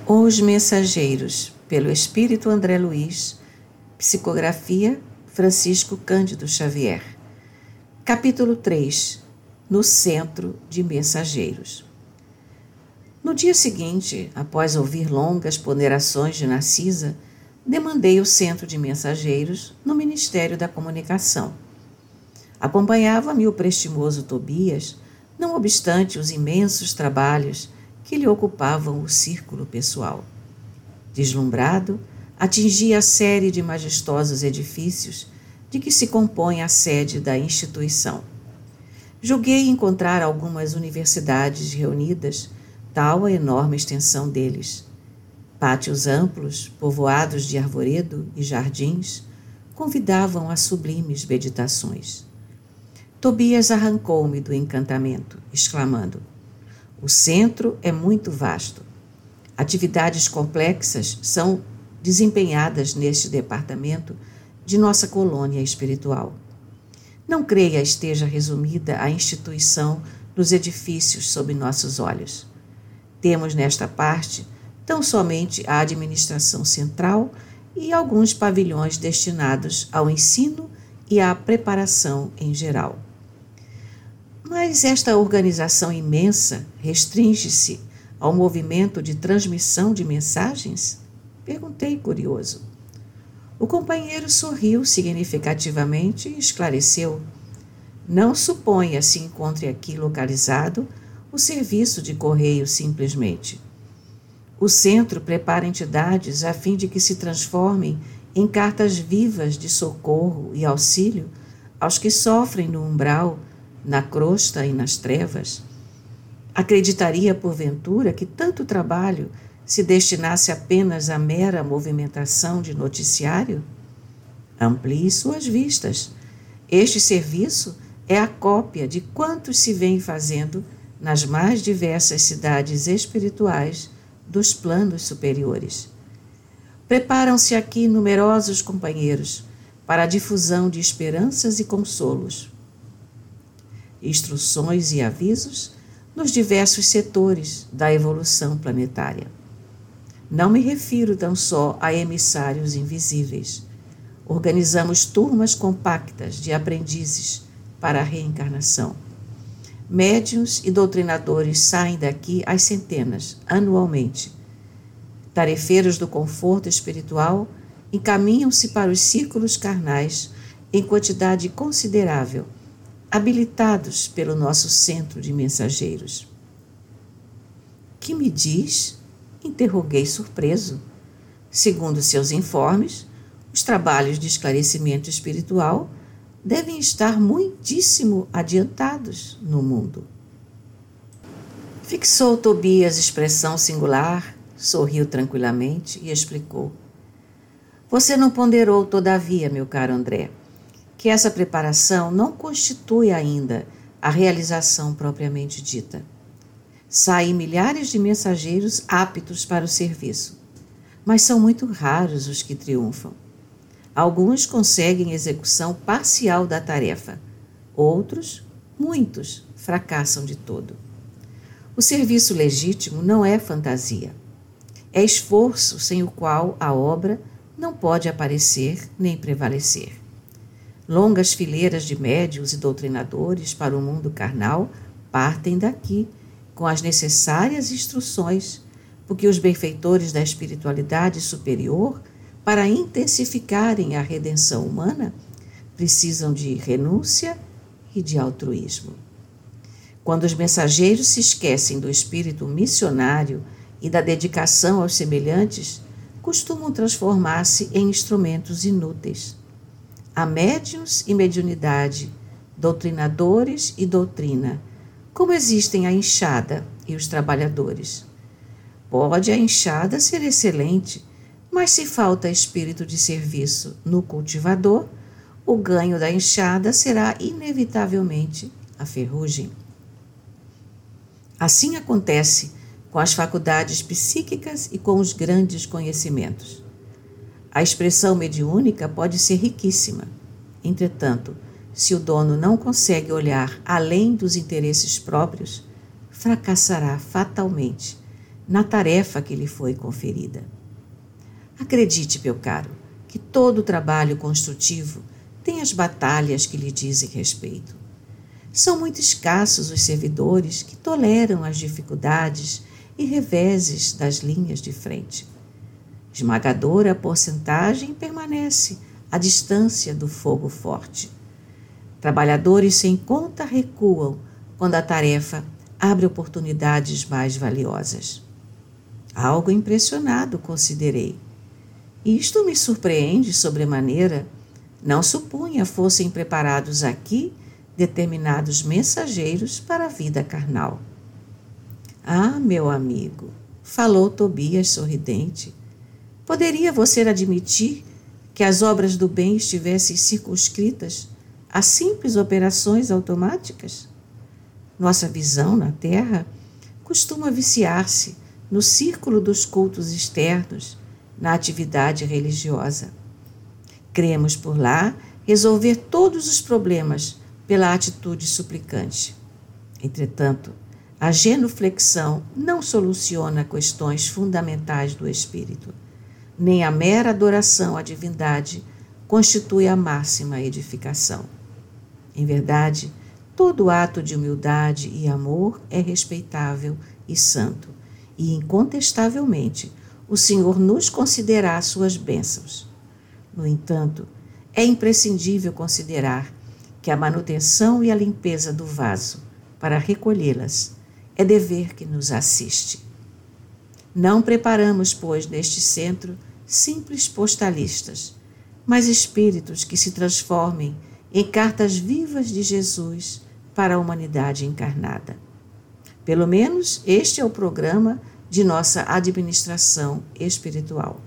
Os Mensageiros, pelo Espírito André Luiz, psicografia Francisco Cândido Xavier. Capítulo 3. No Centro de Mensageiros. No dia seguinte, após ouvir longas ponderações de Narcisa, demandei o Centro de Mensageiros no Ministério da Comunicação. Acompanhava-me o prestimoso Tobias, não obstante os imensos trabalhos que lhe ocupavam o círculo pessoal. Deslumbrado, atingia a série de majestosos edifícios de que se compõe a sede da instituição. Julguei encontrar algumas universidades reunidas, tal a enorme extensão deles. Pátios amplos, povoados de arvoredo e jardins, convidavam a sublimes meditações. Tobias arrancou-me do encantamento, exclamando: "O centro é muito vasto. Atividades complexas são desempenhadas neste departamento de nossa colônia espiritual. Não creia esteja resumida a instituição dos edifícios sob nossos olhos. Temos nesta parte tão somente a administração central e alguns pavilhões destinados ao ensino e à preparação em geral. Mas esta organização imensa restringe-se ao movimento de transmissão de mensagens?" Perguntei curioso. O companheiro sorriu significativamente e esclareceu: "Não suponha se encontre aqui localizado o serviço de correio simplesmente. O centro prepara entidades a fim de que se transformem em cartas vivas de socorro e auxílio aos que sofrem no umbral, na crosta e nas trevas. Acreditaria, porventura, que tanto trabalho se destinasse apenas à mera movimentação de noticiário? Amplie suas vistas. Este serviço é a cópia de quantos se vem fazendo nas mais diversas cidades espirituais dos planos superiores. Preparam-se aqui numerosos companheiros para a difusão de esperanças e consolos, instruções e avisos nos diversos setores da evolução planetária. Não me refiro tão só a emissários invisíveis. Organizamos turmas compactas de aprendizes para a reencarnação. Médiuns e doutrinadores saem daqui às centenas, anualmente. Tarefeiros do conforto espiritual encaminham-se para os círculos carnais em quantidade considerável, habilitados pelo nosso centro de mensageiros." "Que me diz?" interroguei surpreso. "Segundo seus informes, os trabalhos de esclarecimento espiritual devem estar muitíssimo adiantados no mundo." Fixou Tobias expressão singular, sorriu tranquilamente e explicou: "Você não ponderou, todavia, meu caro André, que essa preparação não constitui ainda a realização propriamente dita. Saem milhares de mensageiros aptos para o serviço, mas são muito raros os que triunfam. Alguns conseguem execução parcial da tarefa, outros, muitos, fracassam de todo. O serviço legítimo não é fantasia. É esforço sem o qual a obra não pode aparecer nem prevalecer. Longas fileiras de médiuns e doutrinadores para o mundo carnal partem daqui, com as necessárias instruções, porque os benfeitores da espiritualidade superior, para intensificarem a redenção humana, precisam de renúncia e de altruísmo. Quando os mensageiros se esquecem do espírito missionário e da dedicação aos semelhantes, costumam transformar-se em instrumentos inúteis. Há médiuns e mediunidade, doutrinadores e doutrina, como existem a enxada e os trabalhadores. Pode a enxada ser excelente, mas se falta espírito de serviço no cultivador, o ganho da enxada será inevitavelmente a ferrugem. Assim acontece com as faculdades psíquicas e com os grandes conhecimentos. A expressão mediúnica pode ser riquíssima. Entretanto, se o dono não consegue olhar além dos interesses próprios, fracassará fatalmente, na tarefa que lhe foi conferida. Acredite, meu caro, que todo trabalho construtivo tem as batalhas que lhe dizem respeito. São muito escassos os servidores que toleram as dificuldades e reveses das linhas de frente. Esmagadora porcentagem permanece à distância do fogo forte. Trabalhadores sem conta recuam quando a tarefa abre oportunidades mais valiosas. Algo impressionado considerei. Isto me surpreende sobremaneira. Não supunha fossem preparados aqui determinados mensageiros para a vida carnal. Ah, meu amigo, falou Tobias sorridente, poderia você admitir que as obras do bem estivessem circunscritas a simples operações automáticas? Nossa visão na Terra costuma viciar-se no círculo dos cultos externos, na atividade religiosa. Cremos por lá resolver todos os problemas pela atitude suplicante. Entretanto, a genuflexão não soluciona questões fundamentais do espírito, nem a mera adoração à divindade constitui a máxima edificação. Em verdade, todo ato de humildade e amor é respeitável e santo, e incontestavelmente o Senhor nos considerará suas bênçãos. No entanto, é imprescindível considerar que a manutenção e a limpeza do vaso, para recolhê-las, é dever que nos assiste. Não preparamos, pois, neste centro simples postalistas, mas espíritos que se transformem em cartas vivas de Jesus para a humanidade encarnada. Pelo menos este é o programa de nossa administração espiritual.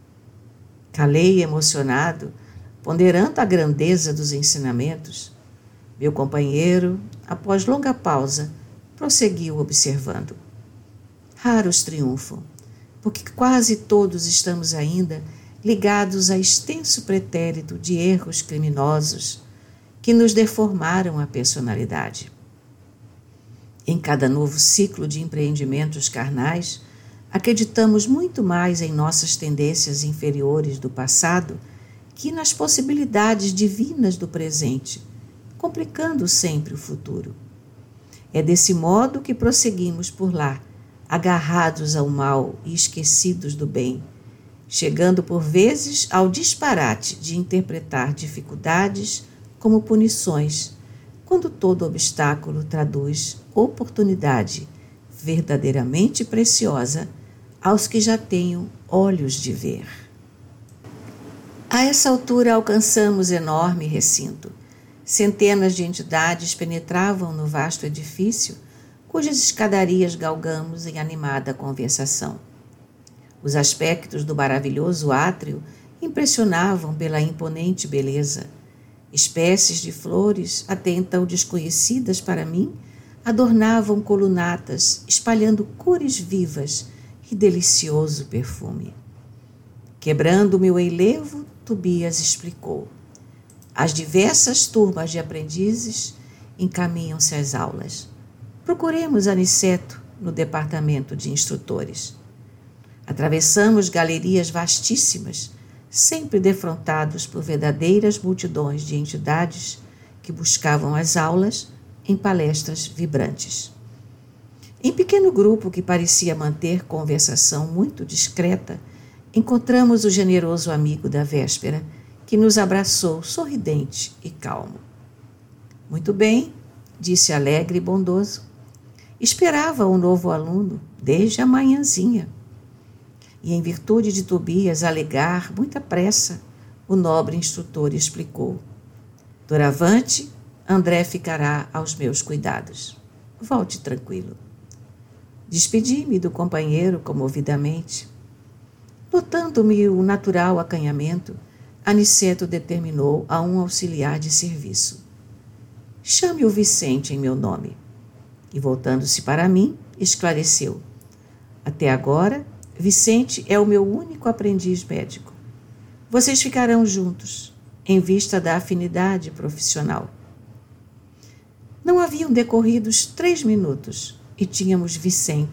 Calei emocionado, ponderando a grandeza dos ensinamentos. Meu companheiro, após longa pausa, prosseguiu observando. Raros triunfam, porque quase todos estamos ainda ligados a extenso pretérito de erros criminosos que nos deformaram a personalidade. Em cada novo ciclo de empreendimentos carnais, acreditamos muito mais em nossas tendências inferiores do passado que nas possibilidades divinas do presente, complicando sempre o futuro. É desse modo que prosseguimos por lá, agarrados ao mal e esquecidos do bem, chegando por vezes ao disparate de interpretar dificuldades como punições, quando todo obstáculo traduz oportunidade verdadeiramente preciosa aos que já tenham olhos de ver. A essa altura alcançamos enorme recinto. Centenas de entidades penetravam no vasto edifício, cujas escadarias galgamos em animada conversação. Os aspectos do maravilhoso átrio impressionavam pela imponente beleza. Espécies de flores, até então desconhecidas para mim, adornavam colunatas, espalhando cores vivas e delicioso perfume. Quebrando meu enlevo, Tobias explicou. As diversas turmas de aprendizes encaminham-se às aulas. Procuremos Aniceto no departamento de instrutores. Atravessamos galerias vastíssimas, sempre defrontados por verdadeiras multidões de entidades que buscavam as aulas em palestras vibrantes. Em pequeno grupo que parecia manter conversação muito discreta, encontramos o generoso amigo da véspera, que nos abraçou sorridente e calmo. Muito bem, disse alegre e bondoso. Esperava um novo aluno desde a manhãzinha. E em virtude de Tobias alegar muita pressa, o nobre instrutor explicou. Doravante, André ficará aos meus cuidados. Volte tranquilo. Despedi-me do companheiro comovidamente. Notando-me o natural acanhamento, Aniceto determinou a um auxiliar de serviço. Chame o Vicente em meu nome. E voltando-se para mim, esclareceu. Até agora, Vicente é o meu único aprendiz médico. Vocês ficarão juntos, em vista da afinidade profissional. Não haviam decorridos 3 minutos e tínhamos Vicente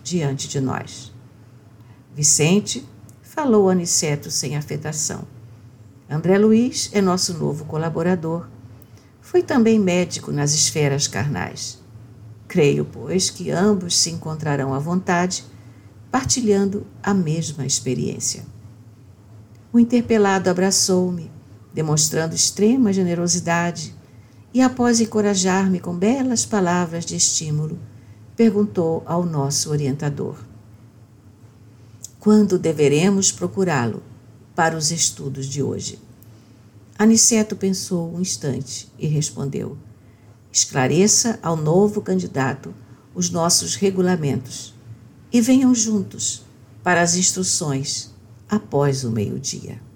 diante de nós. Vicente falou Aniceto sem afetação. André Luiz é nosso novo colaborador. Foi também médico nas esferas carnais. Creio, pois, que ambos se encontrarão à vontade, partilhando a mesma experiência. O interpelado abraçou-me, demonstrando extrema generosidade, e após encorajar-me com belas palavras de estímulo, perguntou ao nosso orientador: quando deveremos procurá-lo para os estudos de hoje? Aniceto pensou um instante e respondeu: esclareça ao novo candidato os nossos regulamentos e venham juntos para as instruções após o meio-dia.